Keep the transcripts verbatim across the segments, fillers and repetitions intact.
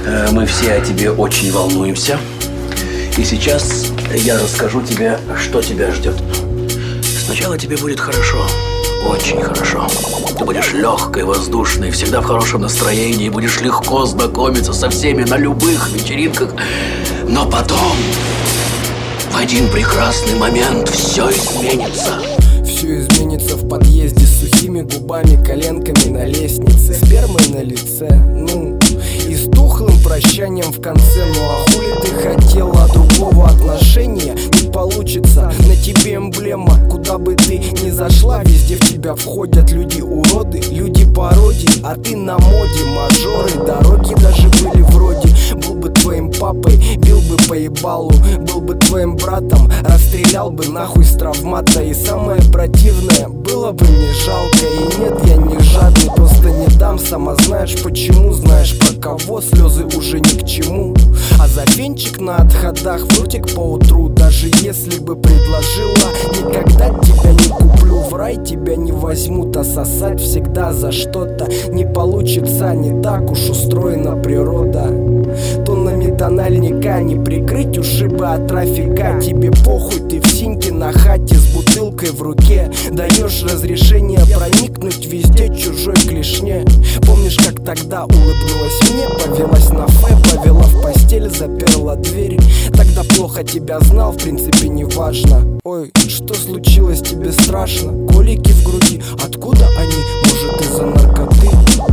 Мы все о тебе очень волнуемся. И сейчас я расскажу тебе, что тебя ждет. Сначала тебе будет хорошо, очень хорошо. Ты будешь легкой, воздушной, всегда в хорошем настроении, будешь легко знакомиться со всеми на любых вечеринках. Но потом, в один прекрасный момент, все изменится. Все изменится в подъезде с сухими губами, коленками на лестнице, спермой на лице, ну, и с тухлым прощанием в конце. Ну а хули ты хотела другого отношения? Не получится, на тебе эмблема. Куда бы ты ни зашла, везде в тебя входят люди-уроды, люди пародии, а ты на моде. Мажоры, дороги даже были вроде. Был бы твоим папой, бил бы по ебалу. Был бы твоим братом, расстрелял бы нахуй с травмата. И самое противное, было бы не жалко. И нет, я не жадный, просто не дам. Сама знаешь почему, знаешь про кого, слезы уже ни к чему. А за венчик на отходах, в ротик по утру. Даже если бы предложила, никогда тебя не куплю. В рай тебя не возьмут, а сосать всегда за что-то не получится. Не так уж устроена природа. Тоннами тональника не прикрыть ушибы от трафика. Тебе похуй, ты в синьке на хате с бутылкой в руке. Даешь разрешение проникнуть везде чужой клешне. Помнишь, как тогда улыбнулась мне, повелась на фэ, повела в постель, заперла дверь. Тогда плохо тебя знал, в принципе не важно. Ой, что случилось, тебе страшно? Колики в груди, откуда они? Может из-за наркоты?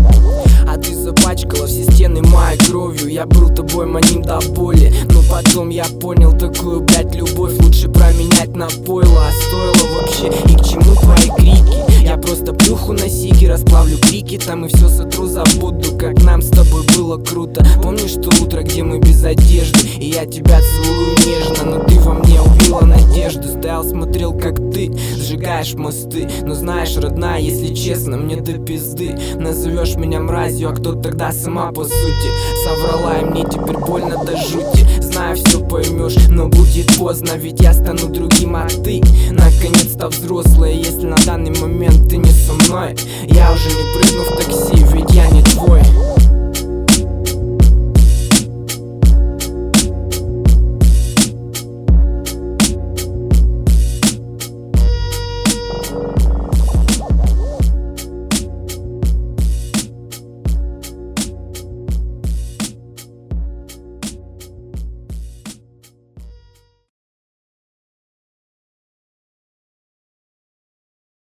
А ты запачкала все стены моей кровью. Я был тобой маним до боли. Но потом я понял, такую, блядь, любовь лучше променять на пойло. А стоило вообще, и к чему твои крики? Я просто плюху на сиги, расплавлю крики там и все сотру, забуду, как нам с тобой было круто. Помнишь то утро, где мы без одежды, и я тебя целую нежно, но ты во мне убила надежду. Стоял, смотрел, как ты сжигаешь мосты. Но знаешь, родная, если честно, мне до пизды. Назовешь меня мразью, а кто тогда сама по сути соврала, и мне теперь больно до жути. Знаю, все поймешь, но будет поздно, ведь я стану другим, а ты наконец-то взрослая. Если на данный момент ты не со мной, я уже не прыгну в такси, ведь я не твой.